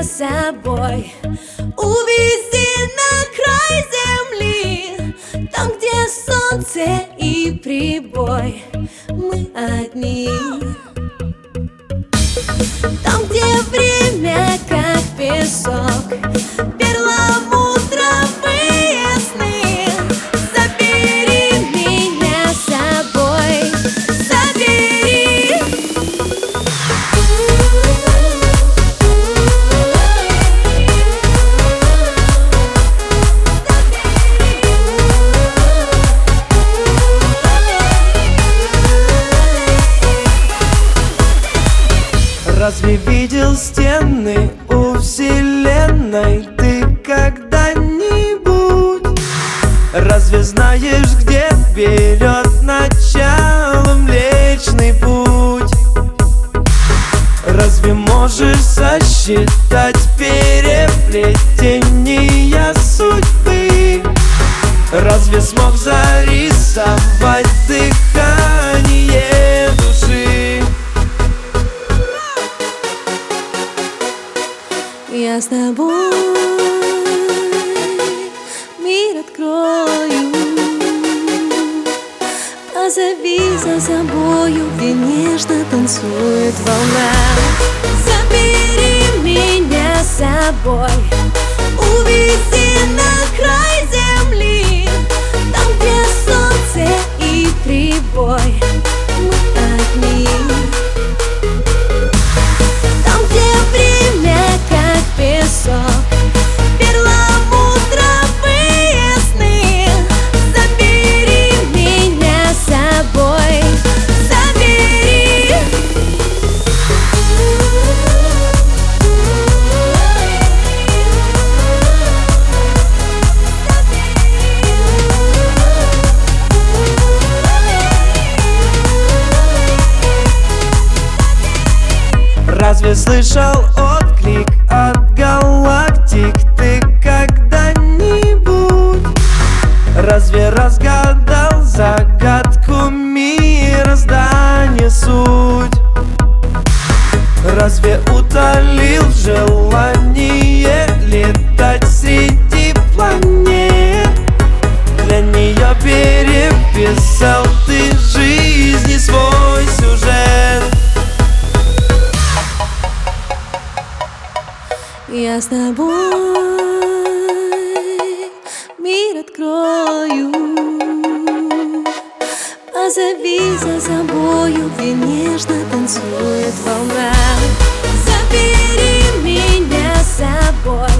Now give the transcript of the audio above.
с собой, увези на край земли, там, где солнце и прибой. Мы одни, там, где время как песок, перламутровые сны. Забери меня с собой, забери. Разве видел стены у вселенной ты когда-нибудь? Разве знаешь, где берет начало Млечный Путь? Разве можешь сосчитать переплетения судьбы? Разве смог зарисовать дыхание души? Я с тобой мир открою. Позови за собою, где нежно танцует волна. Забери меня с собой, увези на край земли, там, где солнце и прибой. Мы одни, там, где время как песок, перламутровые сны. Забери меня с собой, забери. Разве слышал отклик от галактик ты когда-нибудь? Разве разгадал загадку мироздания суть? Разве утолил желание летать среди планет? Для нее переписал ты жизни свой сюжет. Я с тобой мир открою. Позови за собою, где нежно танцует волна. Забери меня с собой,